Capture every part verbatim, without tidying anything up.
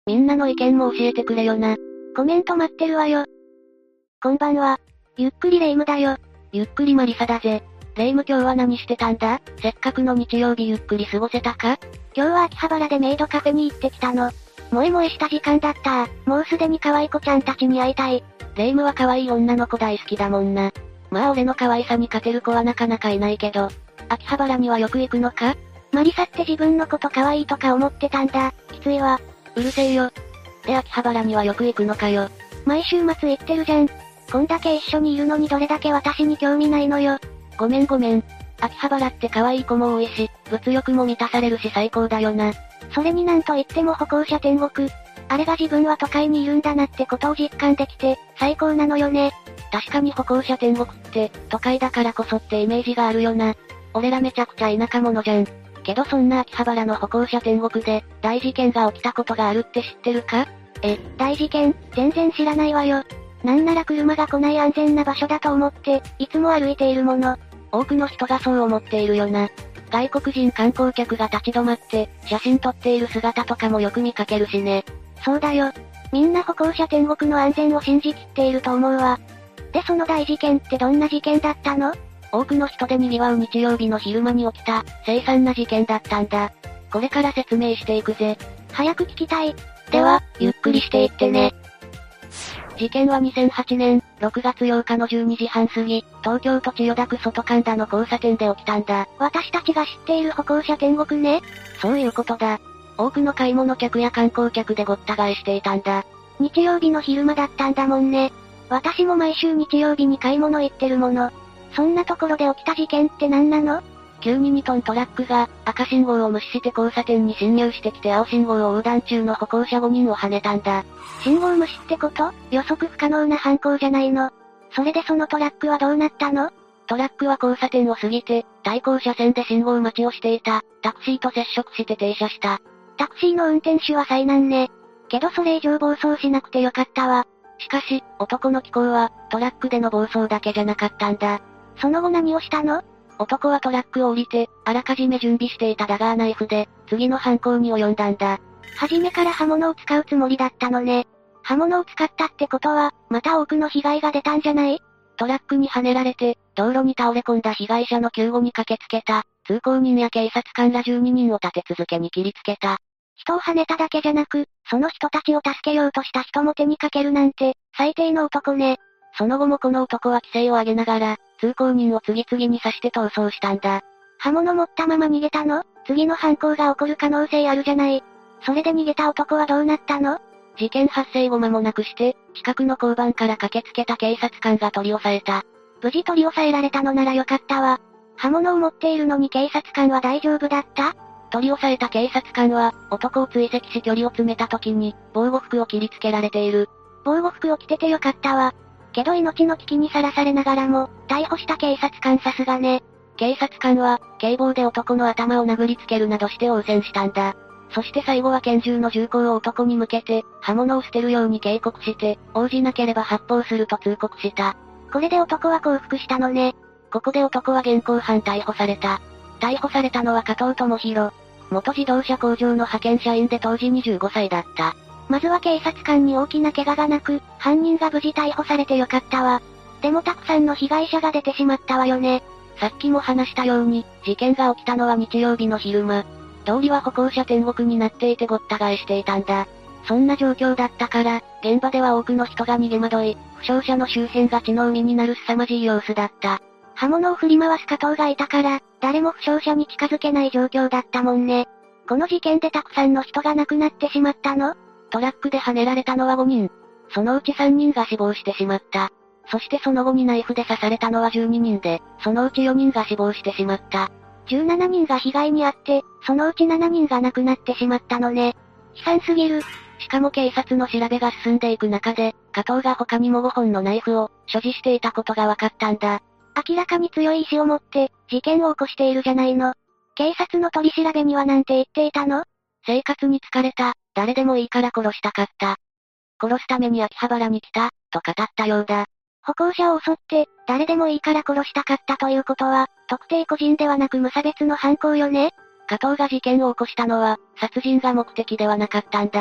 みんなの意見も教えてくれよな。 コメント待ってるわよ。こんばんは。ゆっくりレ夢ムだよ。 ゆっくりマリサだぜ。レ夢ム今日は何してたんだ？せっかくの日曜日ゆっくり過ごせたか？ 今日は秋葉原でメイドカフェに行ってきたの。萌え萌えした時間だったもうすでに可愛い子ちゃんたちに会いたい。 レ夢ムは可愛い女の子大好きだもんな。まあ俺の可愛さに勝てる子はなかなかいないけど、秋葉原にはよく行くのか？ マリサって自分のこと可愛いとか思ってたんだ。きついわ。 うるせえよ。で秋葉原にはよく行くのかよ。 毎週末行ってるじゃん。こんだけ一緒にいるのにどれだけ私に興味ないのよ。 ごめんごめん。秋葉原って可愛い子も多いし、物欲も満たされるし最高だよな。 それになんといっても歩行者天国。あれが自分は都会にいるんだなってことを実感できて、最高なのよね。 確かに歩行者天国って、都会だからこそってイメージがあるよな。俺らめちゃくちゃ田舎者じゃん。けどそんな秋葉原の歩行者天国で、大事件が起きたことがあるって知ってるか？ え、大事件？全然知らないわよ。なんなら車が来ない安全な場所だと思って、いつも歩いているもの。 多くの人がそう思っているよな。外国人観光客が立ち止まって、写真撮っている姿とかもよく見かけるしね。 そうだよ。みんな歩行者天国の安全を信じきっていると思うわ。でその大事件ってどんな事件だったの？ 多くの人で賑わう日曜日の昼間に起きた、凄惨な事件だったんだ。これから説明していくぜ。 早く聞きたい。 では、ゆっくりしていってね。事件はにせんはちねん、ろくがつようかのじゅうにじはん過ぎ、東京都千代田区外神田の交差点で起きたんだ。 私たちが知っている歩行者天国ね。 そういうことだ。多くの買い物客や観光客でごった返していたんだ。 日曜日の昼間だったんだもんね。私も毎週日曜日に買い物行ってるもの。そんなところで起きた事件って何なの？ 急ににトントラックが、赤信号を無視して交差点に進入してきて青信号を横断中の歩行者ごにんを跳ねたんだ。 信号無視ってこと？予測不可能な犯行じゃないの。それでそのトラックはどうなったの？ トラックは交差点を過ぎて、対向車線で信号待ちをしていた、タクシーと接触して停車した。 タクシーの運転手は災難ね。けどそれ以上暴走しなくてよかったわ。 しかし、男の奇行は、トラックでの暴走だけじゃなかったんだ。 その後何をしたの？ 男はトラックを降りて、あらかじめ準備していたダガーナイフで、次の犯行に及んだんだ。 初めから刃物を使うつもりだったのね。刃物を使ったってことは、また多くの被害が出たんじゃない？ トラックに跳ねられて、道路に倒れ込んだ被害者の救護に駆けつけた、通行人や警察官らじゅうににんを立て続けに切りつけた。 人を跳ねただけじゃなく、その人たちを助けようとした人も手にかけるなんて、最低の男ね。 その後もこの男は規制を上げながら、通行人を次々に刺して逃走したんだ。 刃物持ったまま逃げたの？次の犯行が起こる可能性あるじゃない。それで逃げた男はどうなったの？ 事件発生後間もなくして、近くの交番から駆けつけた警察官が取り押さえた。 無事取り押さえられたのならよかったわ。刃物を持っているのに警察官は大丈夫だった？ 取り押さえた警察官は、男を追跡し距離を詰めた時に、防護服を切りつけられている。 防護服を着ててよかったわ。けど命の危機にさらされながらも、逮捕した警察官さすがね。 警察官は、警棒で男の頭を殴りつけるなどして応戦したんだ。そして最後は拳銃の銃口を男に向けて、刃物を捨てるように警告して、応じなければ発砲すると通告した。 これで男は降伏したのね。 ここで男は現行犯逮捕された。逮捕されたのは加藤智弘。元自動車工場の派遣社員で当時にじゅうごさいだった。 まずは警察官に大きな怪我がなく、犯人が無事逮捕されてよかったわ。でもたくさんの被害者が出てしまったわよね。 さっきも話したように、事件が起きたのは日曜日の昼間。通りは歩行者天国になっていてごった返していたんだ。そんな状況だったから、現場では多くの人が逃げ惑い、負傷者の周辺が血の海になる凄まじい様子だった。 刃物を振り回す加藤がいたから、誰も負傷者に近づけない状況だったもんね。この事件でたくさんの人が亡くなってしまったの？ トラックで跳ねられたのはごにん。そのうちさんにんが死亡してしまった。そしてその後にナイフで刺されたのはじゅうににんで、そのうちよにんが死亡してしまった。 じゅうななにんが被害に遭って、そのうちななにんが亡くなってしまったのね。悲惨すぎる。 しかも警察の調べが進んでいく中で、加藤が他にもごほんのナイフを所持していたことが分かったんだ。 明らかに強い意志を持って、事件を起こしているじゃないの。警察の取り調べにはなんて言っていたの？ 生活に疲れた、誰でもいいから殺したかった。殺すために秋葉原に来た、と語ったようだ。 歩行者を襲って、誰でもいいから殺したかったということは、特定個人ではなく無差別の犯行よね？ 加藤が事件を起こしたのは、殺人が目的ではなかったんだ。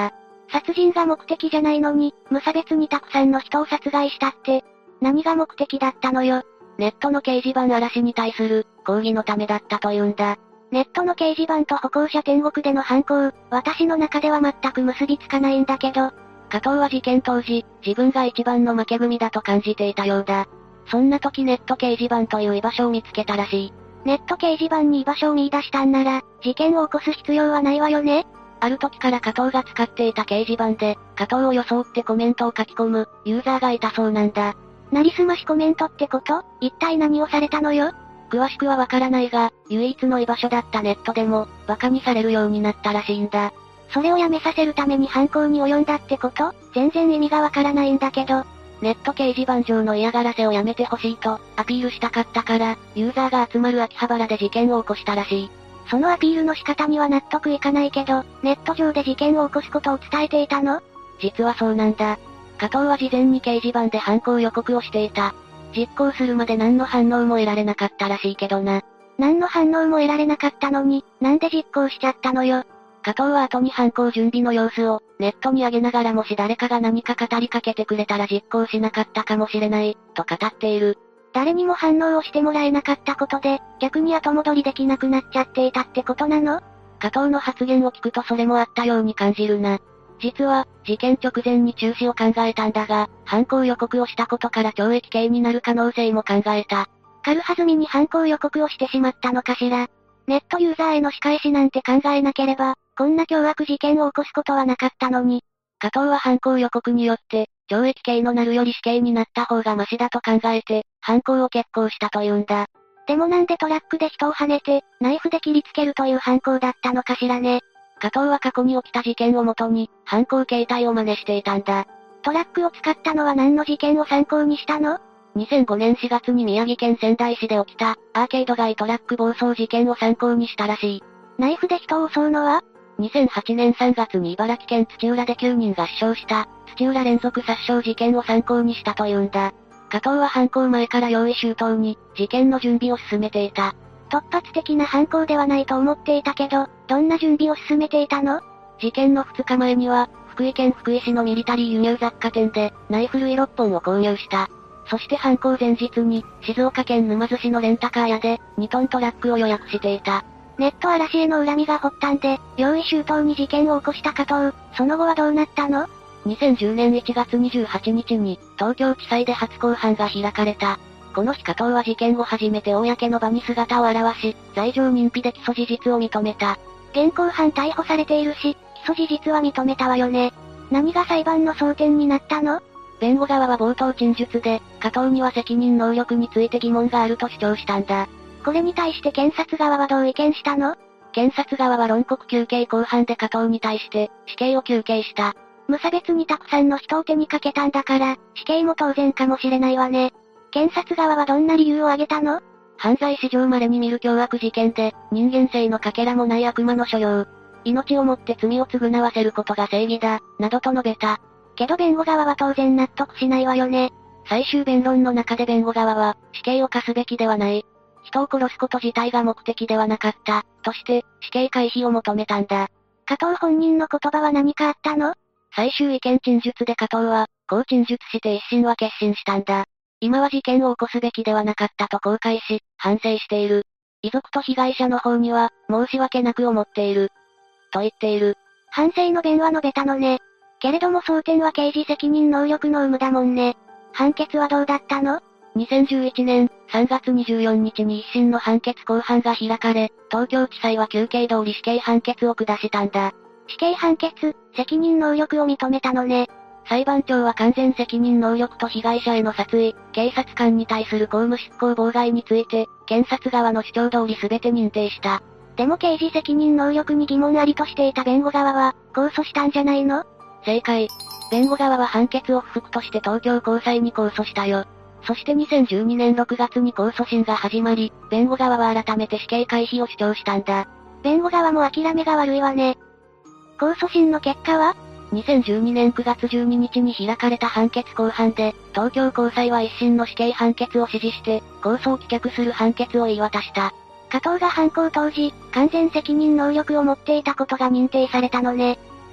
殺人が目的じゃないのに、無差別にたくさんの人を殺害したって、何が目的だったのよ。 ネットの掲示板嵐に対する、抗議のためだったというんだ。 ネットの掲示板と歩行者天国での犯行、私の中では全く結びつかないんだけど、 加藤は事件当時、自分が一番の負け組だと感じていたようだ。そんな時ネット掲示板という居場所を見つけたらしい。 ネット掲示板に居場所を見出したんなら、事件を起こす必要はないわよね。 ある時から加藤が使っていた掲示板で、加藤を装ってコメントを書き込む、ユーザーがいたそうなんだ。 なりすましコメントってこと？一体何をされたのよ？ 詳しくはわからないが、唯一の居場所だったネットでも、馬鹿にされるようになったらしいんだ。 それをやめさせるために犯行に及んだってこと？全然意味がわからないんだけど。 ネット掲示板上の嫌がらせをやめてほしいと、アピールしたかったから、ユーザーが集まる秋葉原で事件を起こしたらしい。 そのアピールの仕方には納得いかないけど、ネット上で事件を起こすことを伝えていたの？ 実はそうなんだ。加藤は事前に掲示板で犯行予告をしていた。実行するまで何の反応も得られなかったらしいけどな。 何の反応も得られなかったのに、なんで実行しちゃったのよ。 加藤は後に犯行準備の様子を、ネットに上げながらもし誰かが何か語りかけてくれたら実行しなかったかもしれない、と語っている。 誰にも反応をしてもらえなかったことで、逆に後戻りできなくなっちゃっていたってことなの？ 加藤の発言を聞くとそれもあったように感じるな。実は、事件直前に中止を考えたんだが、犯行予告をしたことから懲役刑になる可能性も考えた。 軽はずみに犯行予告をしてしまったのかしら。ネットユーザーへの仕返しなんて考えなければ、こんな凶悪事件を起こすことはなかったのに。 加藤は犯行予告によって、懲役刑のなるより死刑になった方がマシだと考えて、犯行を決行したというんだ。 でもなんでトラックで人を跳ねて、ナイフで切りつけるという犯行だったのかしらね。 加藤は過去に起きた事件をもとに、犯行形態を真似していたんだ。 トラックを使ったのは何の事件を参考にしたの？ にせんごねんしがつに宮城県仙台市で起きた、アーケード街トラック暴走事件を参考にしたらしい。 ナイフで人を襲うのは？ にせんはちねんさんがつに茨城県土浦できゅうにんが死傷した、土浦連続殺傷事件を参考にしたというんだ。加藤は犯行前から用意周到に、事件の準備を進めていた。 突発的な犯行ではないと思っていたけど、どんな準備を進めていたの？ 事件のふつかまえには、福井県福井市のミリタリー輸入雑貨店で、ナイフ類ろっぽんを購入した。そして犯行前日に、静岡県沼津市のレンタカー屋で、にトントラックを予約していた。 ネット嵐への恨みが発端で、用意周到に事件を起こした加藤、その後はどうなったの？ にせんじゅうねんいちがつにじゅうはちにちに、東京地裁で初公判が開かれた。この日加藤は事件後初めて公の場に姿を現し、罪状認否で起訴事実を認めた。 現行犯逮捕されているし、起訴事実は認めたわよね。何が裁判の争点になったの？ 弁護側は冒頭陳述で、加藤には責任能力について疑問があると主張したんだ。 これに対して検察側はどう意見したの？ 検察側は論告求刑公判で加藤に対して、死刑を求刑した。 無差別にたくさんの人を手にかけたんだから、死刑も当然かもしれないわね。検察側はどんな理由を挙げたの？ 犯罪史上稀に見る凶悪事件で、人間性のかけらもない悪魔の所用。命をもって罪を償わせることが正義だ、などと述べた。 けど弁護側は当然納得しないわよね。 最終弁論の中で弁護側は、死刑を科すべきではない。人を殺すこと自体が目的ではなかった、として、死刑回避を求めたんだ。 加藤本人の言葉は何かあったの？ 最終意見陳述で加藤は、こう陳述して一審は決心したんだ。今は事件を起こすべきではなかったと後悔し、反省している。遺族と被害者の方には、申し訳なく思っている。と言っている。 反省の弁は述べたのね。けれども争点は刑事責任能力の有無だもんね。判決はどうだったの？ にせんじゅういちねんさんがつにじゅうよっかに一審の判決公判が開かれ、東京地裁は求刑通り死刑判決を下したんだ。 死刑判決、責任能力を認めたのね。 裁判長は完全責任能力と被害者への殺意、警察官に対する公務執行妨害について、検察側の主張通り全て認定した。 でも刑事責任能力に疑問ありとしていた弁護側は、控訴したんじゃないの？ 正解。弁護側は判決を不服として東京高裁に控訴したよ。そしてにせんじゅうにねんろくがつに控訴審が始まり、弁護側は改めて死刑回避を主張したんだ。 弁護側も諦めが悪いわね。控訴審の結果は？ にせんじゅうにねんくがつじゅうににちに開かれた判決公判で、東京高裁は一審の死刑判決を支持して、控訴を棄却する判決を言い渡した。 加藤が犯行当時、完全責任能力を持っていたことが認定されたのね。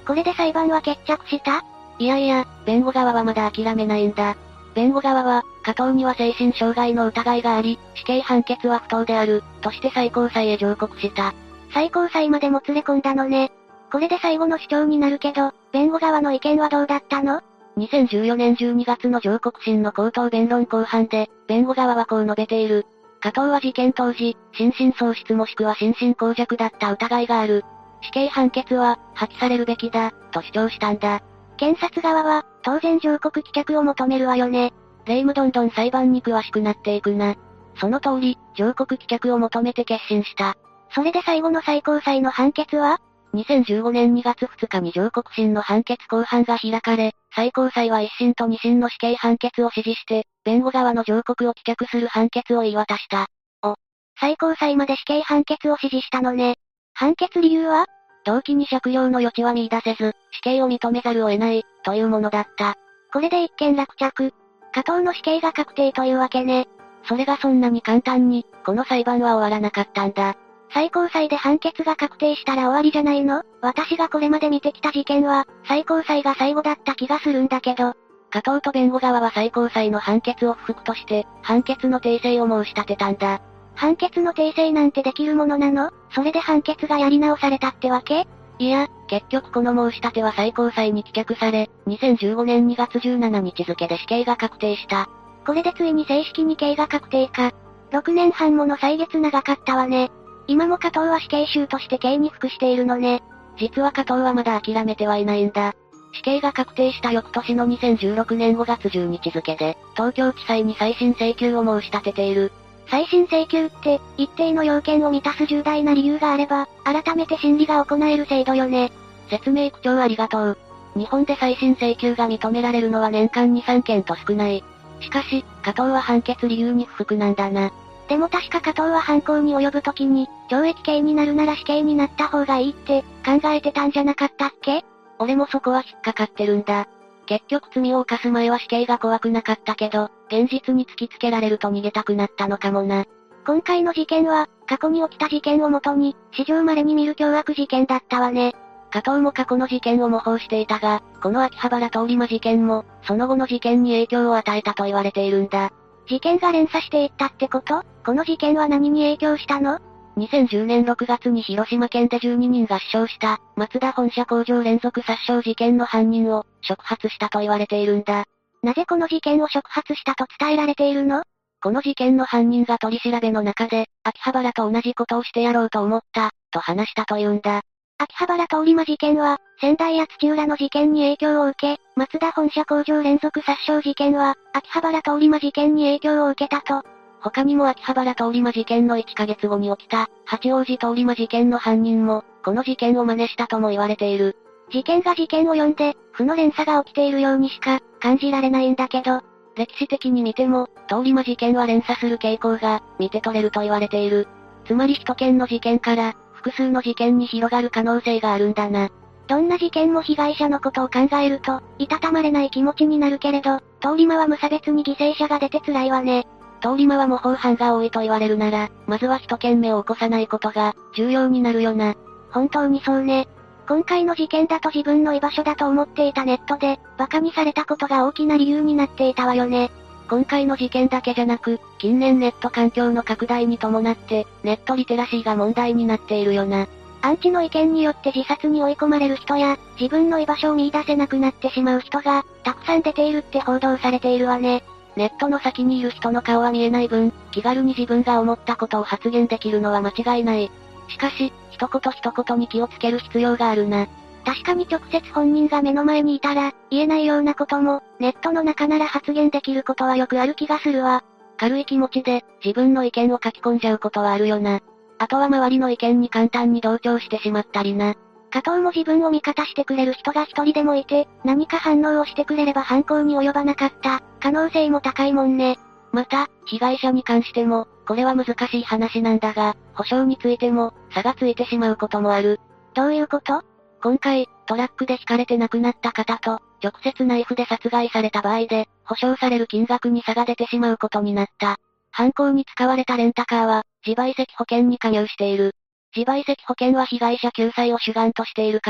これで裁判は決着した？ いやいや、弁護側はまだ諦めないんだ。弁護側は、加藤には精神障害の疑いがあり、死刑判決は不当である、として最高裁へ上告した。 最高裁までも連れ込んだのね。これで最後の主張になるけど、弁護側の意見はどうだったの？ にせんじゅうよねんじゅうにがつの上告審の口頭弁論公判で、弁護側はこう述べている。加藤は事件当時、心神喪失もしくは心神耗弱だった疑いがある。死刑判決は、破棄されるべきだ、と主張したんだ。 検察側は、当然上告棄却を求めるわよね。 レイムどんどん裁判に詳しくなっていくな。その通り、上告棄却を求めて決心した。 それで最後の最高裁の判決は？ にせんじゅうごねんにがつふつかに上告審の判決公判が開かれ、最高裁は一審と二審の死刑判決を支持して、弁護側の上告を棄却する判決を言い渡した。 お、最高裁まで死刑判決を支持したのね。判決理由は？ 動機に酌量の余地は見出せず、死刑を認めざるを得ない、というものだった。 これで一件落着。加藤の死刑が確定というわけね。 それがそんなに簡単に、この裁判は終わらなかったんだ。 最高裁で判決が確定したら終わりじゃないの？私がこれまで見てきた事件は、最高裁が最後だった気がするんだけど。 加藤と弁護側は最高裁の判決を不服として、判決の訂正を申し立てたんだ。 判決の訂正なんてできるものなの？それで判決がやり直されたってわけ？ いや、結局この申し立ては最高裁に棄却され、にせんじゅうごねんにがつじゅうしちにち付で死刑が確定した。 これでついに正式に刑が確定か。ろくねんはんもの歳月長かったわね。今も加藤は死刑囚として刑に服しているのね。 実は加藤はまだ諦めてはいないんだ。死刑が確定した翌年のにせんじゅうろくねんごがつじゅうにち付で、東京地裁に再審請求を申し立てている。 再審請求って、一定の要件を満たす重大な理由があれば、改めて審理が行える制度よね。 説明口調ありがとう。日本で再審請求が認められるのは年間に、さんけんと少ない。しかし、加藤は判決理由に不服なんだな。 でも確か加藤は犯行に及ぶ時に、懲役刑になるなら死刑になった方がいいって、考えてたんじゃなかったっけ？ 俺もそこは引っかかってるんだ。結局罪を犯す前は死刑が怖くなかったけど、現実に突きつけられると逃げたくなったのかもな。 今回の事件は、過去に起きた事件をもとに、史上稀に見る凶悪事件だったわね。 加藤も過去の事件を模倣していたが、この秋葉原通り魔事件も、その後の事件に影響を与えたと言われているんだ。 事件が連鎖していったってこと？この事件は何に影響したの？ にせんじゅうねんろくがつに広島県でじゅうににんが死傷した、松田本社工場連続殺傷事件の犯人を、触発したと言われているんだ。 なぜこの事件を触発したと伝えられているの？ この事件の犯人が取り調べの中で、秋葉原と同じことをしてやろうと思った、と話したというんだ。 秋葉原通り魔事件は、仙台や土浦の事件に影響を受け、松田本社工場連続殺傷事件は、秋葉原通り魔事件に影響を受けたと。 他にも秋葉原通り魔事件のいっかげつごに起きた、八王子通り魔事件の犯人も、この事件を真似したとも言われている。 事件が事件を呼んで、負の連鎖が起きているようにしか、感じられないんだけど。 歴史的に見ても、通り魔事件は連鎖する傾向が、見て取れると言われている。つまり一件の事件から、複数の事件に広がる可能性があるんだな。 どんな事件も被害者のことを考えると、いたたまれない気持ちになるけれど、通り魔は無差別に犠牲者が出て辛いわね。 通り魔は模倣犯が多いと言われるなら、まずは一件目を起こさないことが、重要になるよな。 本当にそうね。今回の事件だと自分の居場所だと思っていたネットで、馬鹿にされたことが大きな理由になっていたわよね。 今回の事件だけじゃなく、近年ネット環境の拡大に伴って、ネットリテラシーが問題になっているよな。 アンチの意見によって自殺に追い込まれる人や、自分の居場所を見出せなくなってしまう人が、たくさん出ているって報道されているわね。 ネットの先にいる人の顔は見えない分、気軽に自分が思ったことを発言できるのは間違いない。しかし、一言一言に気をつける必要があるな。 確かに直接本人が目の前にいたら、言えないようなことも、ネットの中なら発言できることはよくある気がするわ。 軽い気持ちで、自分の意見を書き込んじゃうことはあるよな。あとは周りの意見に簡単に同調してしまったりな。 加藤も自分を味方してくれる人が一人でもいて、何か反応をしてくれれば犯行に及ばなかった、可能性も高いもんね。 また、被害者に関しても、これは難しい話なんだが、保証についても、差がついてしまうこともある。 どういうこと？ 今回、トラックでひかれて亡くなった方と、直接ナイフで殺害された場合で、保証される金額に差が出てしまうことになった。犯行に使われたレンタカーは、自賠責保険に加入している。自賠責保険は被害者救済を主眼としているから、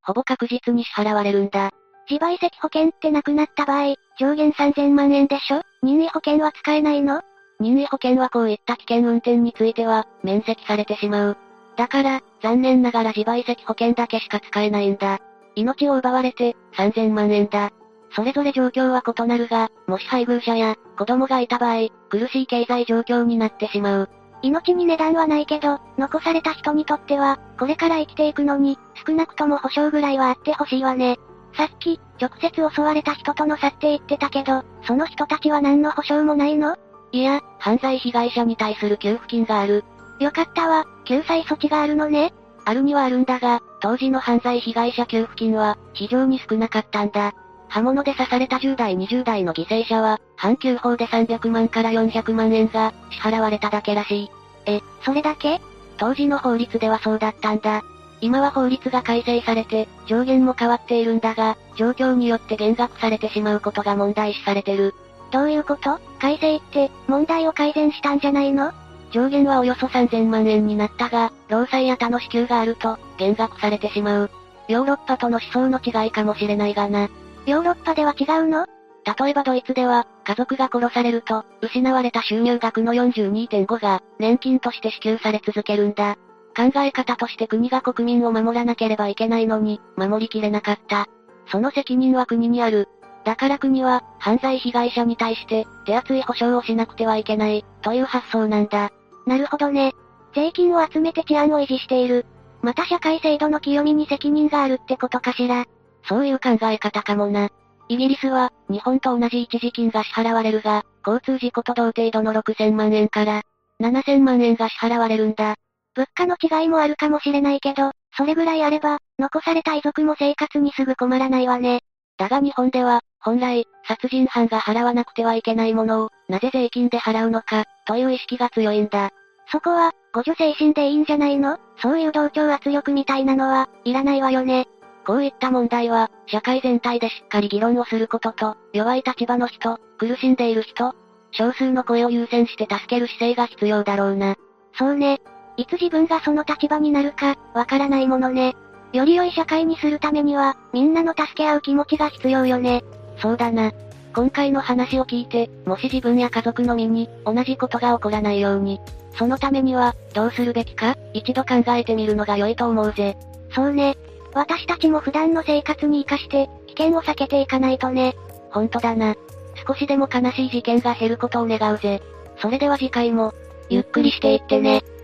ほぼ確実に支払われるんだ。 自賠責保険ってなくなった場合、上限さんぜんまんえんでしょ？任意保険は使えないの？ 任意保険はこういった危険運転については、免責されてしまう。だから、残念ながら自賠責保険だけしか使えないんだ。命を奪われて、さんぜんまんえんだ。それぞれ状況は異なるが、もし配偶者や、子供がいた場合、苦しい経済状況になってしまう。 命に値段はないけど、残された人にとっては、これから生きていくのに、少なくとも保証ぐらいはあってほしいわね。さっき、直接襲われた人との差って言ってたけど、その人たちは何の保証もないの？ いや、犯罪被害者に対する給付金がある。 よかったわ、救済措置があるのね。 あるにはあるんだが、当時の犯罪被害者給付金は、非常に少なかったんだ。刃物で刺されたじゅう代にじゅう代の犠牲者は、阪急法でさんびゃくまんからよんひゃくまんえんが、支払われただけらしい。 え、それだけ？ 当時の法律ではそうだったんだ。今は法律が改正されて、上限も変わっているんだが、状況によって減額されてしまうことが問題視されてる。 どういうこと？改正って、問題を改善したんじゃないの？ 上限はおよそさんぜんまんえんになったが、労災や他の支給があると、減額されてしまう。ヨーロッパとの思想の違いかもしれないがな。 ヨーロッパでは違うの？ 例えばドイツでは、家族が殺されると、失われた収入額の よんじゅうにてんご が、年金として支給され続けるんだ。考え方として国が国民を守らなければいけないのに、守りきれなかった。その責任は国にある。だから国は、犯罪被害者に対して、手厚い保障をしなくてはいけない、という発想なんだ。 なるほどね。税金を集めて治安を維持している。また社会制度の清みに責任があるってことかしら。 そういう考え方かもな。イギリスは、日本と同じ一時金が支払われるが、交通事故と同程度のろくせんまんえんから、ななせんまんえんが支払われるんだ。 物価の違いもあるかもしれないけど、それぐらいあれば、残された遺族も生活にすぐ困らないわね。 だが日本では、本来、殺人犯が払わなくてはいけないものを、なぜ税金で払うのか、という意識が強いんだ。 そこは、互助精神でいいんじゃないの？そういう同調圧力みたいなのは、いらないわよね。 こういった問題は、社会全体でしっかり議論をすることと、弱い立場の人、苦しんでいる人、少数の声を優先して助ける姿勢が必要だろうな。 そうね。いつ自分がその立場になるか、わからないものね。より良い社会にするためには、みんなの助け合う気持ちが必要よね。 そうだな。今回の話を聞いて、もし自分や家族の身に、同じことが起こらないように、そのためには、どうするべきか、一度考えてみるのが良いと思うぜ。 そうね。私たちも普段の生活に活かして、危険を避けていかないとね。 ほんとだな。少しでも悲しい事件が減ることを願うぜ。それでは次回も、ゆっくりしていってね。